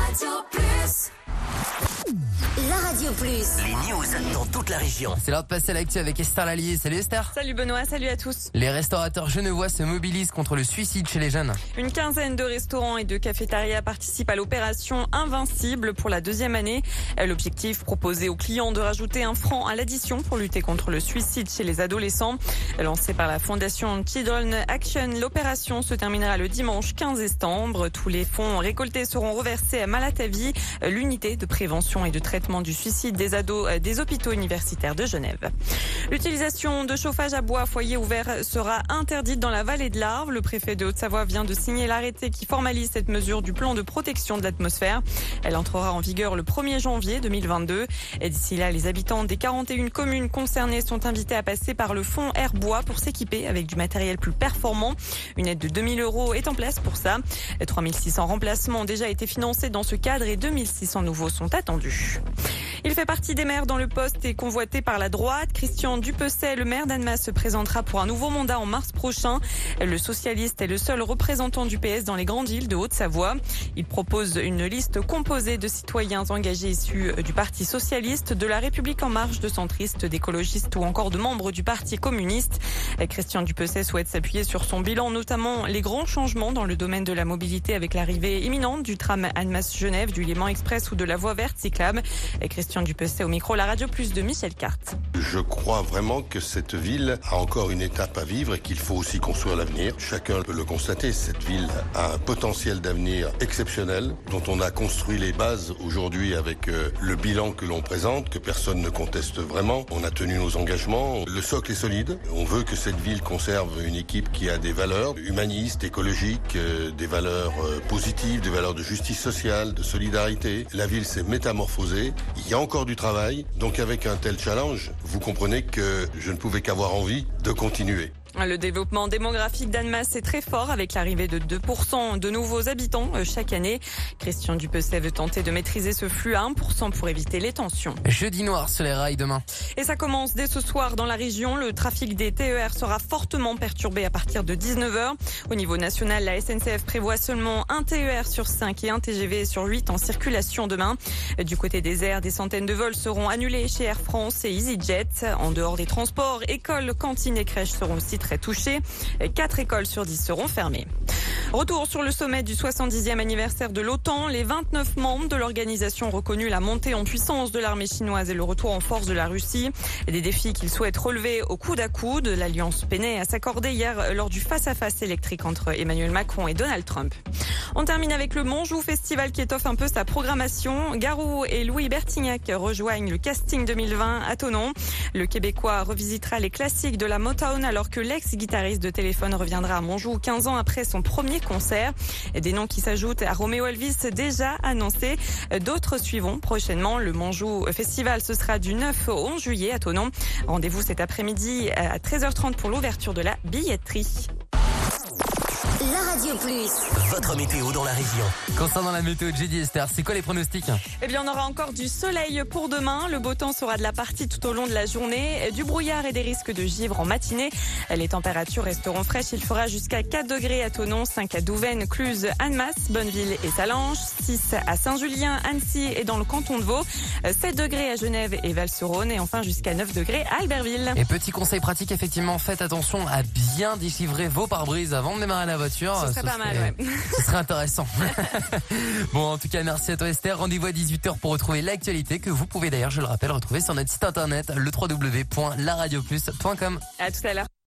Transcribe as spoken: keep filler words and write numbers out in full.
Radio Plus. La Radio Plus. Les news dans toute la région. C'est l'heure de passer à l'actu avec Esther Lallier. Salut Esther. Salut Benoît, salut à tous. Les restaurateurs genevois se mobilisent contre le suicide chez les jeunes. Une quinzaine de restaurants et de cafétérias participent à l'opération Invincible pour la deuxième année. L'objectif, proposer aux clients de rajouter un franc à l'addition pour lutter contre le suicide chez les adolescents. Lancée par la fondation Children Action, l'opération se terminera le dimanche quinze décembre. Tous les fonds récoltés seront reversés à Malatavi, l'unité de prévention et de traitement du suicide des ados des hôpitaux universitaires de Genève. L'utilisation de chauffage à bois à foyer ouvert sera interdite dans la vallée de l'Arve. Le préfet de Haute-Savoie vient de signer l'arrêté qui formalise cette mesure du plan de protection de l'atmosphère. Elle entrera en vigueur le premier janvier deux mille vingt-deux. Et d'ici là, les habitants des quarante et une communes concernées sont invités à passer par le fonds Air Bois pour s'équiper avec du matériel plus performant. Une aide de deux mille euros est en place pour ça. trois mille six cents remplacements ont déjà été financés dans ce cadre et deux mille six cents nouveaux sont attendus. Il fait partie des maires dans le poste et convoité par la droite. Christian Dupessay, le maire d'Annemasse, se présentera pour un nouveau mandat en mars prochain. Le socialiste est le seul représentant du P S dans les grandes villes de Haute-Savoie. Il propose une liste composée de citoyens engagés issus du Parti socialiste, de la République en marche, de centristes, d'écologistes ou encore de membres du Parti communiste. Christian Dupessay souhaite s'appuyer sur son bilan, notamment les grands changements dans le domaine de la mobilité avec l'arrivée imminente du tram Annemasse-Genève, du Léman Express ou de la voie verte cyclable. Christian Dupessay au micro, la Radio Plus de Michel Carte. Je crois vraiment que cette ville a encore une étape à vivre et qu'il faut aussi construire l'avenir. Chacun peut le constater, cette ville a un potentiel d'avenir exceptionnel dont on a construit les bases aujourd'hui avec le bilan que l'on présente, que personne ne conteste vraiment. On a tenu nos engagements, le socle est solide. On veut que cette ville conserve une équipe qui a des valeurs humanistes, écologiques, des valeurs positives, des valeurs de justice sociale, de solidarité. La ville s'est métamorphosée. Il y a encore du travail, donc avec un tel challenge, vous comprenez que je ne pouvais qu'avoir envie de continuer. Le développement démographique d'Annemasse est très fort avec l'arrivée de deux pour cent de nouveaux habitants chaque année. Christian Dupessay veut tenter de maîtriser ce flux à un pour cent pour éviter les tensions. Jeudi noir sur les rails demain. Et ça commence dès ce soir dans la région. Le trafic des T E R sera fortement perturbé à partir de dix-neuf heures. Au niveau national, la S N C F prévoit seulement un T E R sur cinq et un T G V sur huit en circulation demain. Du côté des airs, des centaines de vols seront annulés chez Air France et EasyJet. En dehors des transports, écoles, cantines et crèches seront aussi très touchés. Quatre écoles sur dix seront fermées. Retour sur le sommet du soixante-dixième anniversaire de l'OTAN. Les vingt-neuf membres de l'organisation ont reconnu la montée en puissance de l'armée chinoise et le retour en force de la Russie. Des défis qu'ils souhaitent relever au coude à coude. L'alliance peinait à s'accorder hier lors du face-à-face électrique entre Emmanuel Macron et Donald Trump. On termine avec le Monjou Festival qui étoffe un peu sa programmation. Garou et Louis Bertignac rejoignent le casting deux mille vingt à Thonon. Le Québécois revisitera les classiques de la Motown alors que l'ex-guitariste de Téléphone reviendra à Monjou quinze ans après son premier concert. Des noms qui s'ajoutent à Roméo Elvis déjà annoncés. D'autres suivront prochainement. Le Monjou Festival, ce sera du neuf au onze juillet à Thonon. Rendez-vous cet après-midi à treize heures trente pour l'ouverture de la billetterie. La Radio Plus. Votre météo dans la région. Concernant la météo de jeudi, Esther, c'est quoi les pronostics? Eh bien, on aura encore du soleil pour demain. Le beau temps sera de la partie tout au long de la journée. Du brouillard et des risques de givre en matinée. Les températures resteront fraîches. Il fera jusqu'à quatre degrés à Thonon, cinq à Douvaine, Cluse, Annemasse, Bonneville et Salange, six à Saint-Julien, Annecy et dans le canton de Vaud, sept degrés à Genève et Val-sur-Rhône et enfin jusqu'à neuf degrés à Albertville. Et petit conseil pratique, effectivement, faites attention à bien déchiffrer vos pare-brises avant de démarrer la voiture. Ce serait pas mal, ouais. Ce serait intéressant. Bon, en tout cas, merci à toi Esther. Rendez-vous à dix-huit heures pour retrouver l'actualité que vous pouvez d'ailleurs, je le rappelle, retrouver sur notre site internet le w w w point la radio plus point com. À tout à l'heure.